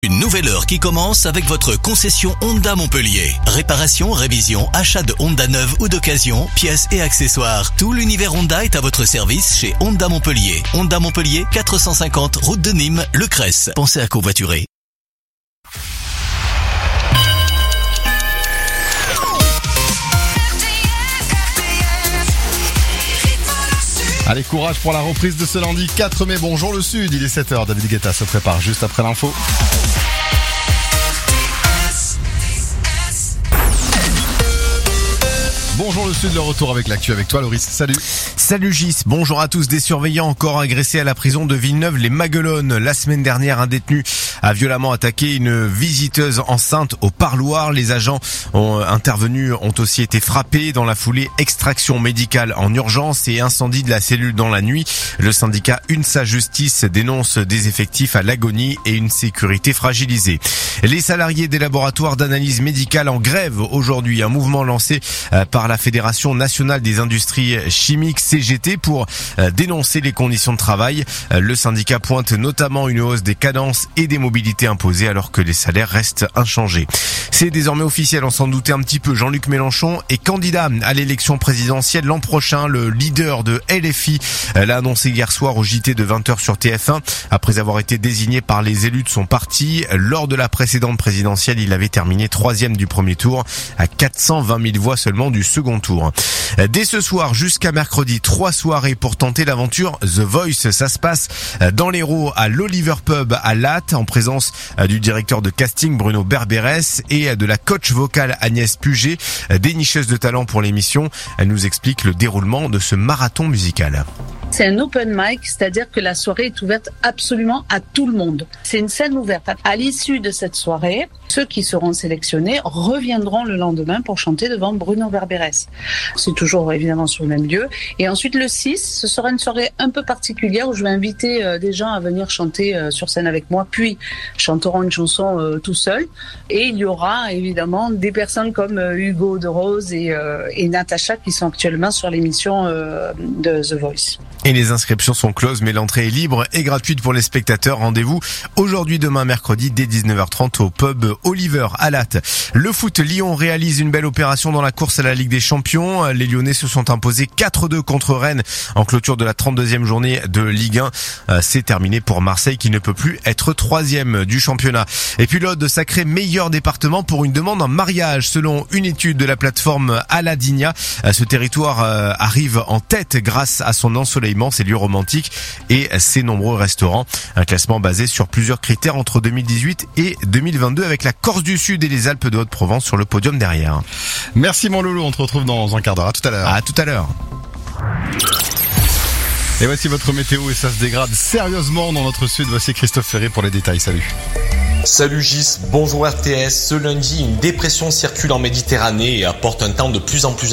Une nouvelle heure qui commence avec votre concession Honda Montpellier. Réparation, révision, achat de Honda neuve ou d'occasion, pièces et accessoires. Tout l'univers Honda est à votre service chez Honda Montpellier. Honda Montpellier, 450, route de Nîmes, Le Cresse. Pensez à covoiturer. Allez, courage pour la reprise de ce lundi 4 mai. Bonjour le Sud, il est 7h. David Guetta se prépare juste après l'info. Bonjour le Sud, le retour avec l'actu avec toi Loris, salut. Salut Gis, bonjour à tous. Des surveillants encore agressés à la prison de Villeneuve-les-Maguelones. La semaine dernière, un détenu a violemment attaqué une visiteuse enceinte au parloir. Les agents intervenus ont aussi été frappés. Dans la foulée, extraction médicale en urgence et incendie de la cellule dans la nuit. Le syndicat UNSA Justice dénonce des effectifs à l'agonie et une sécurité fragilisée. Les salariés des laboratoires d'analyse médicale en grève aujourd'hui. Un mouvement lancé par la Fédération nationale des industries chimiques CGT pour dénoncer les conditions de travail. Le syndicat pointe notamment une hausse des cadences et des mobilités imposées alors que les salaires restent inchangés. C'est désormais officiel, on s'en doutait un petit peu. Jean-Luc Mélenchon est candidat à l'élection présidentielle l'an prochain. Le leader de LFI l'a annoncé hier soir au JT de 20h sur TF1 après avoir été désigné par les élus de son parti. Lors de la précédente présidentielle, il avait terminé 3e du premier tour à 420 000 voix seulement du second tour. Dès ce soir jusqu'à mercredi, 3 soirées pour tenter l'aventure The Voice. Ça se passe dans l'Hérault à l'Oliver Pub à Latte en présence du directeur de casting Bruno Berberès et de la coach vocale Agnès Puget, dénicheuse de talent pour l'émission. Elle nous explique le déroulement de ce marathon musical. C'est un open mic, c'est-à-dire que la soirée est ouverte absolument à tout le monde. C'est une scène ouverte. À l'issue de cette soirée, ceux qui seront sélectionnés reviendront le lendemain pour chanter devant Bruno Berberès. C'est toujours évidemment sur le même lieu. Et ensuite le 6, ce sera une soirée un peu particulière où je vais inviter des gens à venir chanter sur scène avec moi, puis chanteront une chanson tout seul. Et il y aura évidemment des personnes comme Hugo de Rose et Natacha qui sont actuellement sur l'émission de The Voice. Et les inscriptions sont closes, mais l'entrée est libre et gratuite pour les spectateurs. Rendez-vous aujourd'hui, demain, mercredi, dès 19h30 au pub Oliver à Latte. Le foot, Lyon réalise une belle opération dans la course à la Ligue des Champions. Les Lyonnais se sont imposés 4-2 contre Rennes en clôture de la 32e journée de Ligue 1. C'est terminé pour Marseille qui ne peut plus être 3e du championnat. Et puis l'Aude sacré meilleur département pour une demande en mariage. Selon une étude de la plateforme Aladinia, ce territoire arrive en tête grâce à son ensoleillement, ses lieux romantiques et ses nombreux restaurants. Un classement basé sur plusieurs critères entre 2018 et 2022 avec la Corse du Sud et les Alpes de Haute-Provence sur le podium derrière. Merci mon loulou, on te retrouve dans un quart d'heure. À tout à l'heure. À tout à l'heure. Et voici votre météo et ça se dégrade sérieusement dans notre Sud. Voici Christophe Ferré pour les détails. Salut. Salut Gis, bonjour RTS. Ce lundi, une dépression circule en Méditerranée et apporte un temps de plus en plus